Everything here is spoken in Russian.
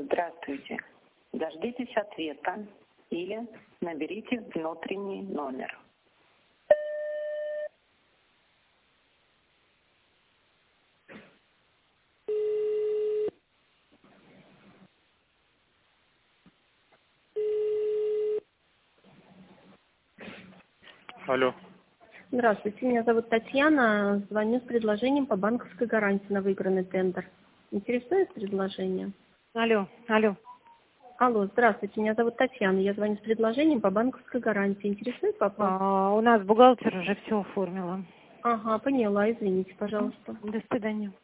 Здравствуйте. Дождитесь ответа или наберите внутренний номер. Алло. Здравствуйте, меня зовут Татьяна. Звоню с предложением по банковской гарантии на выигранный тендер. Интересует предложение? Алло. Алло, здравствуйте, меня зовут Татьяна. Я звоню с предложением по банковской гарантии. Интересует вопрос? У нас бухгалтер уже все оформила. Ага, поняла, извините, пожалуйста. До свидания.